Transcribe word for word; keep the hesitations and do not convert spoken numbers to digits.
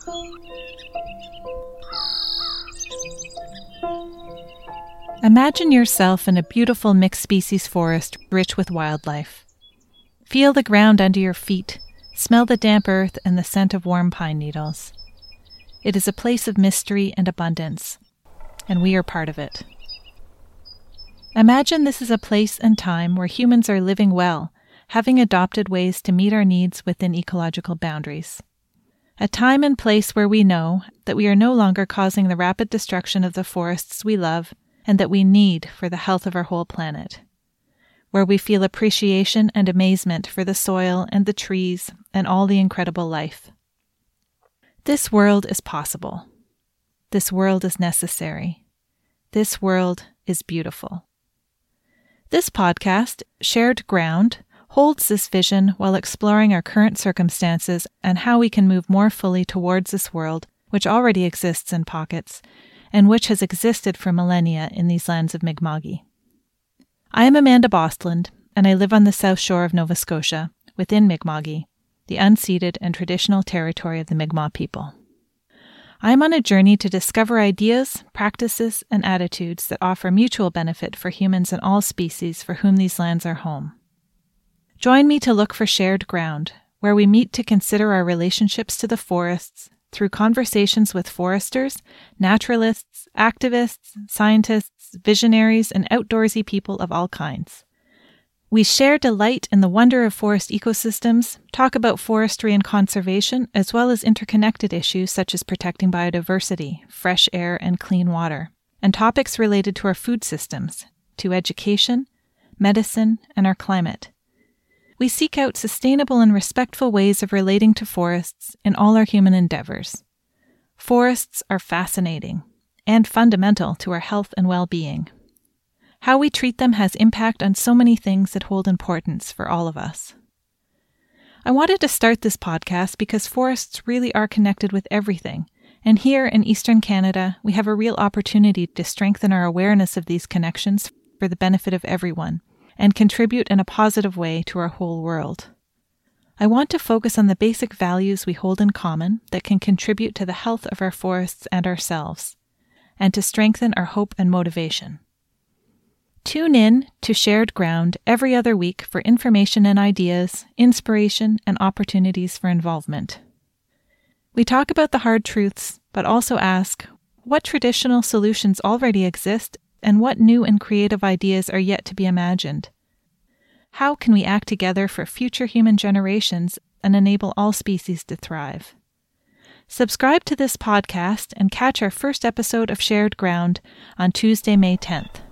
Imagine yourself in a beautiful mixed-species forest rich with wildlife. Feel the ground under your feet, smell the damp earth and the scent of warm pine needles. It is a place of mystery and abundance, and we are part of it. Imagine this is a place and time where humans are living well, having adopted ways to meet our needs within ecological boundaries. A time and place where we know that we are no longer causing the rapid destruction of the forests we love and that we need for the health of our whole planet. Where we feel appreciation and amazement for the soil and the trees and all the incredible life. This world is possible. This world is necessary. This world is beautiful. This podcast, Shared Ground, holds this vision while exploring our current circumstances and how we can move more fully towards this world, which already exists in pockets, and which has existed for millennia in these lands of Mi'kma'ki. I am Amanda Bostland, and I live on the south shore of Nova Scotia, within Mi'kma'ki, the unceded and traditional territory of the Mi'kmaq people. I am on a journey to discover ideas, practices, and attitudes that offer mutual benefit for humans and all species for whom these lands are home. Join me to look for shared ground, where we meet to consider our relationships to the forests through conversations with foresters, naturalists, activists, scientists, visionaries, and outdoorsy people of all kinds. We share delight in the wonder of forest ecosystems, talk about forestry and conservation, as well as interconnected issues such as protecting biodiversity, fresh air, and clean water, and topics related to our food systems, to education, medicine, and our climate. We seek out sustainable and respectful ways of relating to forests in all our human endeavors. Forests are fascinating and fundamental to our health and well-being. How we treat them has impact on so many things that hold importance for all of us. I wanted to start this podcast because forests really are connected with everything, and here in Eastern Canada, we have a real opportunity to strengthen our awareness of these connections for the benefit of everyone, and contribute in a positive way to our whole world. I want to focus on the basic values we hold in common that can contribute to the health of our forests and ourselves, and to strengthen our hope and motivation. Tune in to Shared Ground every other week for information and ideas, inspiration, and opportunities for involvement. We talk about the hard truths, but also ask, what traditional solutions already exist and what new and creative ideas are yet to be imagined? How can we act together for future human generations and enable all species to thrive? Subscribe to this podcast and catch our first episode of Shared Ground on Tuesday, May tenth.